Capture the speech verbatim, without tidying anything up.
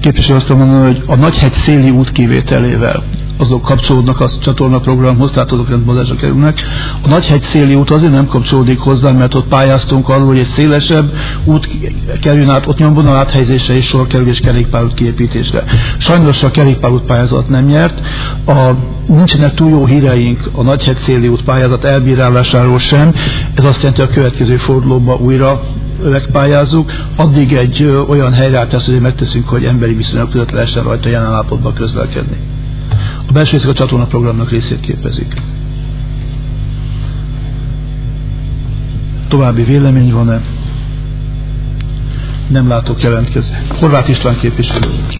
képviselő azt mondani, hogy a Nagyhegy széli út kivételével azok kapcsolódnak a csatornaprogramhoz, tehát azok rendbozásra kerülnek. A Nagyhegy széli út azért nem kapcsolódik hozzá, mert ott pályáztunk arról, hogy egy szélesebb út kerül át, ott nyomvonal áthelyezésre és sor kerül és kerékpárút kiépítésre. Sajnos a kerékpárút pályázat nem nyert, a, nincsenek túl jó híreink a Nagyhegy széli út pályázat elbírálásáról sem, ez azt jelenti, hogy a következő fordulóban újra megpályázzuk, addig egy ö, olyan helyreállítást azért megteszünk, hogy emberi viszonyok között lehessen rajta jelen állapotban közlekedni. A belső részek a csatornaprogramnak részét képezik. További vélemény van-e? Nem látok jelentkezni. Horváth István képviselő.